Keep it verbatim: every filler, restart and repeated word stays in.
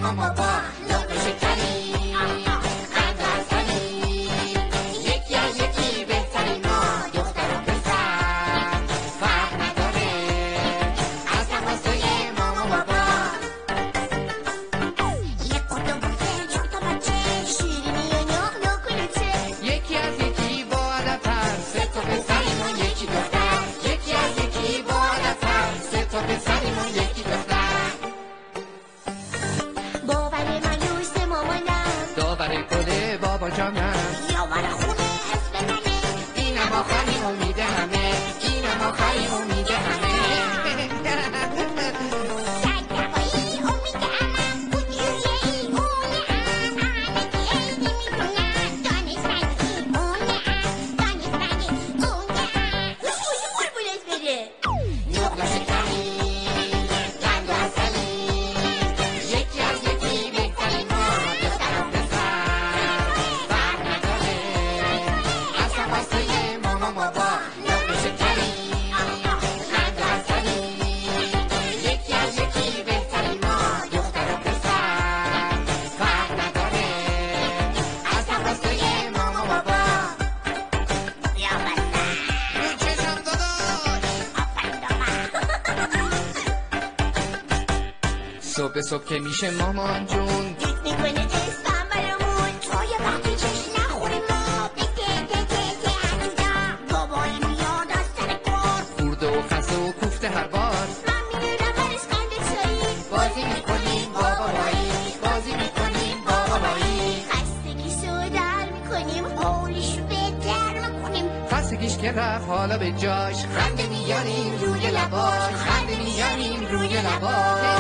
ماما بابا لقمه شکنی قند و حسنی یکی از یکی بهترین ما دختر و پسر فرق نداره از تقاضای ماما بابا یک قطع بوده چهار تا بچه شیرینی و نه نه کلوچه یکی از یکی با ادب‌تر سه تا پسریم و یکی دختر یکی از یکی با ادب‌تر سه تا پسریم و یکی دختر باور مایوس مامانم داور گل بابا جانم یاور خونه اسم منه اینم آخرین امید همه اینم آخرین امید همه سگدوایی امید امم بودیویی اونه ام احمدی عیدی میکنن دانستنی اونه ام دانستنی اونه ام روی بلبلت بره لقمه شکنی قند و حسنی یکی از یکی بهترین ما دختر و پسر فرق نداره از تقاضای ماما بابا لقمه شکنی قند و حسنی یکی از یکی بهترین ما دختر و پسر فرق نداره از تقاضای ماما بابا یا بسر رو چشم داداش آفرین دامن صبح صبح که میشه مامان جون گیت میکنه اسمم برامون توی وقتی چشم نخوریم ما بگه که که که همینجا بابایی میاد از سر کار خورده و خسته و کوفته هر بار من میدونم برش قند چایی بازی میکنیم با بابایی بازی میکنیم با بابایی خستگیشو در میکنیم حولیشو بهتر میکنیم خستگیش که رفت حالا به جاش خنده میاریم روی لباش خنده میاریم روی لباش